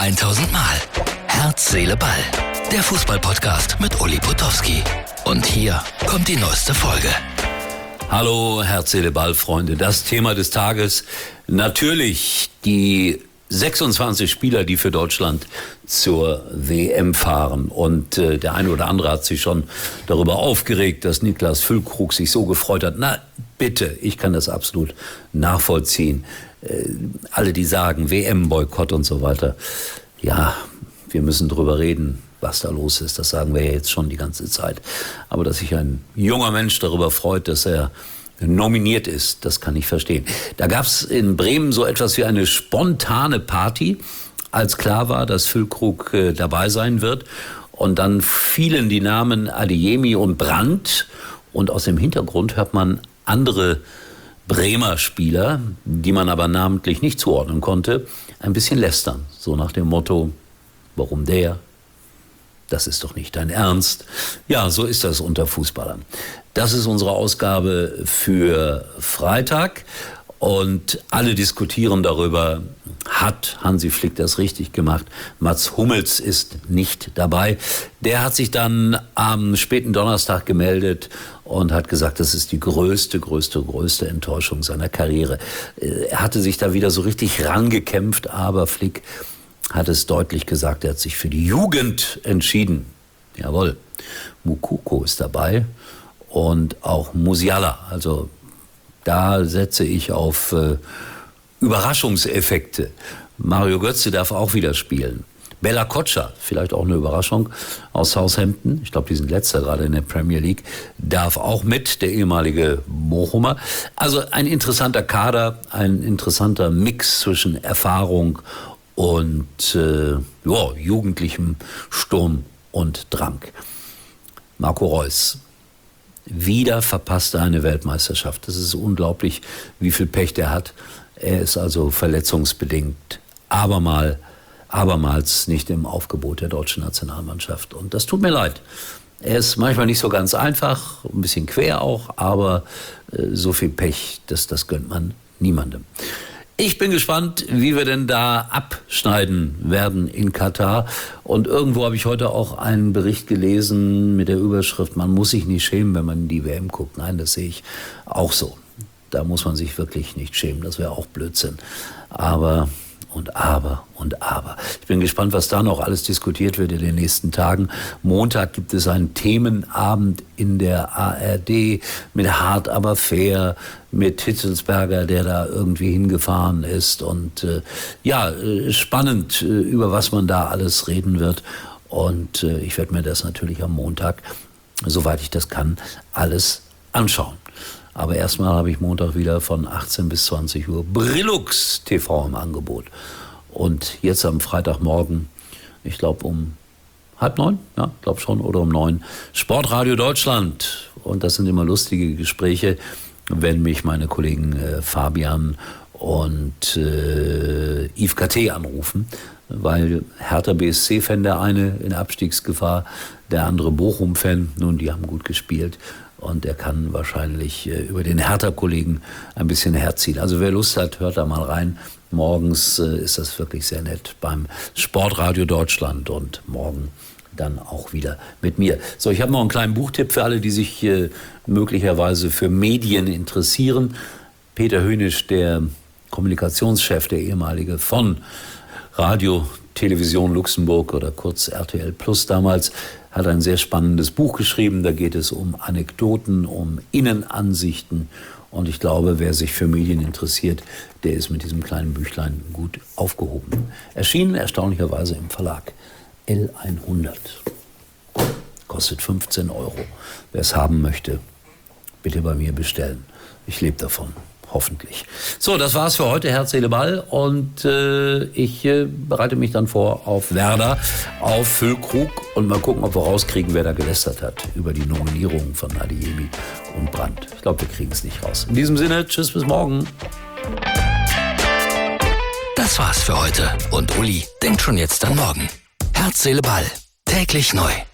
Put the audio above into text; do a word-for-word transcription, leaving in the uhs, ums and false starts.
tausend Mal. Herz, Seele, Ball. Der Fußballpodcast mit Uli Potowski. Und hier kommt die neueste Folge. Hallo, Herz, Seele, Ball, Freunde. Das Thema des Tages, natürlich die sechsundzwanzig Spieler, die für Deutschland zur W M fahren. Und äh, der eine oder andere hat sich schon darüber aufgeregt, dass Niklas Füllkrug sich so gefreut hat. Na, bitte, ich kann das absolut nachvollziehen. Äh, alle, die sagen W M-Boykott und so weiter. Ja, wir müssen drüber reden, was da los ist. Das sagen wir ja jetzt schon die ganze Zeit. Aber dass sich ein junger Mensch darüber freut, dass er nominiert ist, das kann ich verstehen. Da gab es in Bremen so etwas wie eine spontane Party, als klar war, dass Füllkrug äh, dabei sein wird. Und dann fielen die Namen Adeyemi und Brandt. Und aus dem Hintergrund hört man andere Bremer Spieler, die man aber namentlich nicht zuordnen konnte, ein bisschen lästern. So nach dem Motto, warum der? Das ist doch nicht dein Ernst. Ja, so ist das unter Fußballern. Das ist unsere Ausgabe für Freitag. Und alle diskutieren darüber, hat Hansi Flick das richtig gemacht? Mats Hummels ist nicht dabei. Der hat sich dann am späten Donnerstag gemeldet und hat gesagt, das ist die größte, größte, größte Enttäuschung seiner Karriere. Er hatte sich da wieder so richtig rangekämpft, aber Flick hat es deutlich gesagt, er hat sich für die Jugend entschieden. Jawohl, Moukoko ist dabei und auch Musiala. Also da setze ich auf äh, Überraschungseffekte. Mario Götze darf auch wieder spielen. Bella Kotschar, vielleicht auch eine Überraschung, aus Southampton, ich glaube, die sind letzter gerade in der Premier League, darf auch mit, der ehemalige Bochumer. Also ein interessanter Kader, ein interessanter Mix zwischen Erfahrung und äh, ja, jugendlichem Sturm und Drang. Marco Reus. Wieder verpasst er eine Weltmeisterschaft. Das ist unglaublich, wie viel Pech der hat. Er ist also verletzungsbedingt abermal, abermals nicht im Aufgebot der deutschen Nationalmannschaft. Und das tut mir leid. Er ist manchmal nicht so ganz einfach, ein bisschen quer auch, aber äh, so viel Pech, das, das gönnt man niemandem. Ich bin gespannt, wie wir denn da abschneiden werden in Katar. Und irgendwo habe ich heute auch einen Bericht gelesen mit der Überschrift, man muss sich nicht schämen, wenn man in die W M guckt. Nein, das sehe ich auch so. Da muss man sich wirklich nicht schämen. Das wäre auch Blödsinn. Aber und aber und aber. Ich bin gespannt, was da noch alles diskutiert wird in den nächsten Tagen. Montag gibt es einen Themenabend in der A R D mit Hart aber fair, mit Hitzelsberger, der da irgendwie hingefahren ist. Und äh, ja, äh, spannend, äh, über was man da alles reden wird. Und äh, ich werde mir das natürlich am Montag, soweit ich das kann, alles anschauen. Aber erstmal habe ich Montag wieder von achtzehn bis zwanzig Uhr Brillux T V im Angebot. Und jetzt am Freitagmorgen, ich glaube um halb neun, ja, glaube schon, oder um neun, Sportradio Deutschland. Und das sind immer lustige Gespräche, wenn mich meine Kollegen äh, Fabian und äh, Yves K T anrufen, weil Hertha B S C-Fan der eine in Abstiegsgefahr, der andere Bochum-Fan, nun, die haben gut gespielt. Und er kann wahrscheinlich äh, über den Hertha-Kollegen ein bisschen herziehen. Also wer Lust hat, hört da mal rein. Morgens äh, ist das wirklich sehr nett beim Sportradio Deutschland und morgen dann auch wieder mit mir. So, ich habe noch einen kleinen Buchtipp für alle, die sich äh, möglicherweise für Medien interessieren. Peter Hönisch, der Kommunikationschef, der ehemalige von Radio Television Luxemburg oder kurz R T L Plus damals, hat ein sehr spannendes Buch geschrieben. Da geht es um Anekdoten, um Innenansichten. Und ich glaube, wer sich für Medien interessiert, der ist mit diesem kleinen Büchlein gut aufgehoben. Erschienen erstaunlicherweise im Verlag L hundert. Kostet fünfzehn Euro. Wer es haben möchte, bitte bei mir bestellen. Ich lebe davon. Hoffentlich. So, das war's für heute, Herz, Seele, Ball. Und äh, ich äh, bereite mich dann vor auf Werder, auf Füllkrug. Und mal gucken, ob wir rauskriegen, wer da gelästert hat über die Nominierung von Adeyemi und Brandt. Ich glaube, wir kriegen es nicht raus. In diesem Sinne, tschüss, bis morgen. Das war's für heute. Und Uli denkt schon jetzt an morgen. Herz, Seele, Ball. Täglich neu.